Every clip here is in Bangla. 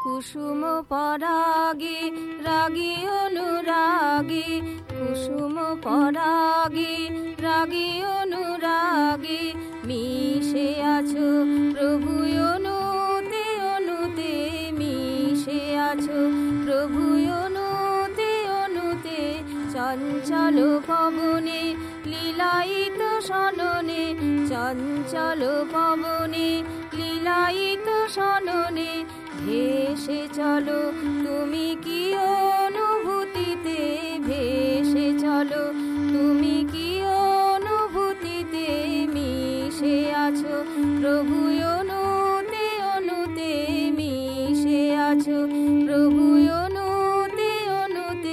কুসুম পরাগে রাগে অনুরাগে, কুসুম পরাগে রাগে অনুরাগে, মিশে আছো প্রভু অনুতে অনুতে, মিশে আছো প্রভু অনুতে অনুতে। চঞ্চল পবনে লীলায়িত সননে, চঞ্চল পবনে লীলায়িত সননে, ভেসে চলো তুমি কি অনুভূতিতে, ভেসে চলো তুমি কি অনুভূতিতে। মিশে আছো প্রভু অনুতে অনুতে, মিশে আছো প্রভু অনুতে অনুতে।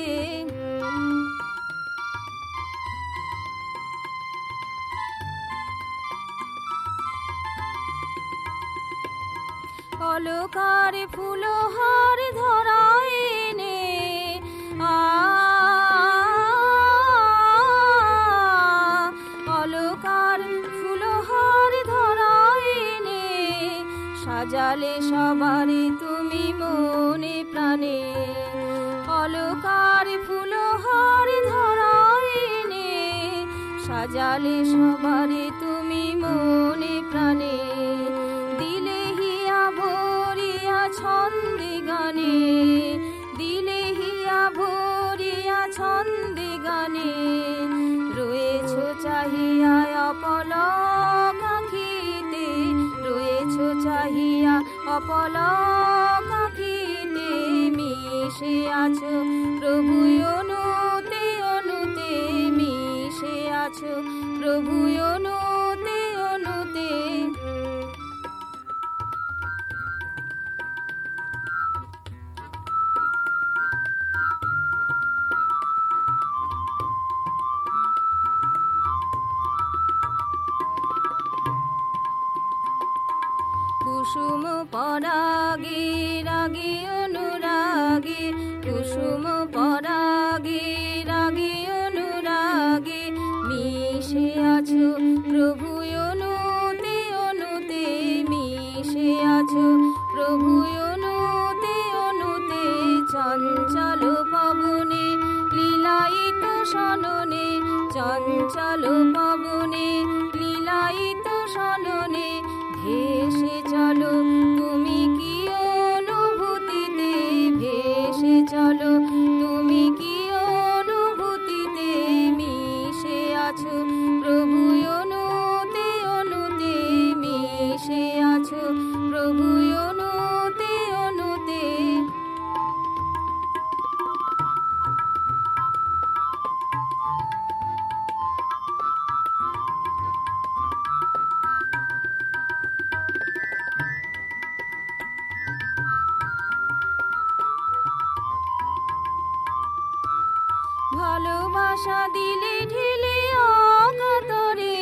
অলকার ফুলহার ধরায় এনে, অলকার ফুলহার ধরায় এনে, সাজালে সবারে তুমি মনে প্রাণে। অলকার ফুলহার ধরায় এনে, সাজালে সবারে তুমি মনে প্রাণে। দিলে হিয়া ভরিয়া ছন্দে গানে, দিলে হিয়া ভরিয়া ছন্দে গানে, রয়েছো চাহিয়া অপলক আঁখিতে, রয়েছো চাহিয়া অপলক আঁখিতে। মিশে আছো প্রভু অনুতে অনুতে, মিশে আছো প্রভু অনুতে অনুতে। কুসুম পরাগে রাগে অনুরাগে, কুসুম পরাগে রাগে অনুরাগে, মিশে আছো প্রভু অনুতে অনুতে, মিশে আছো প্রভু অনুতে অনুতে। চঞ্চল পবনে লীলায়িত সননে, চঞ্চল পবনে লীলায়িত সননে, ভেসে চলো তুমি কি অনুভূতিতে, ভেসে চলো তুমি কি অনুভূতিতে। মিশে আছো প্রভু অনুতে অনুতে, মিশে আছো প্রভু অনুতে অনুতে। ভালোবাসা দিলে ঢেলে অকাতরে,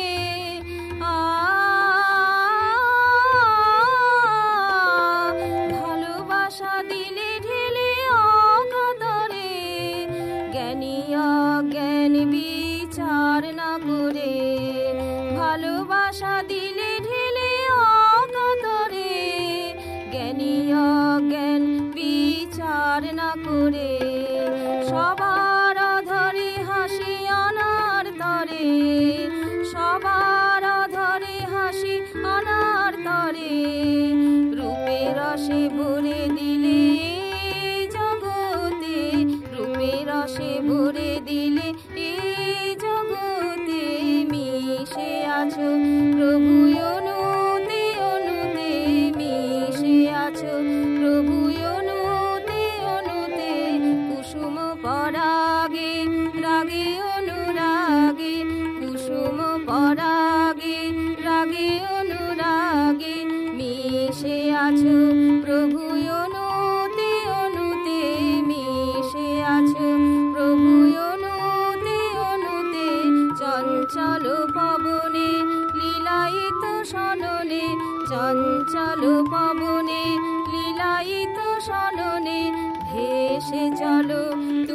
ভালোবাসা দিলে ঢেলে অকাতরে, জ্ঞানী অজ্ঞান বিচার না করে, ভালোবাসা দিলে ঢেলে অকাতরে, জ্ঞানী অজ্ঞান বিচার না করে। সবার ধরে হাসি আনার তরে, সবার ধরে হাসি আনার তরে, রূপে রসে ভরে দিলে জগতে, রূপে রসে ভরে দিলে এই জগতে। মিশে আছো প্রভু অনুতে অনুতে, মিশে আছো প্রভু অনুতে অনুতে। কুসুম পরাগে রাগে অনুরাগে, কুসুম পরাগে রাগে অনুরাগে, মিশে আছো প্রভু অনুতে অনুতে, মিশে আছো প্রভু অনুতে অনুতে। চঞ্চল পবনে লীলায়িত সননে, চঞ্চল পবনে লীলায়িত সননে, ভেসে চলো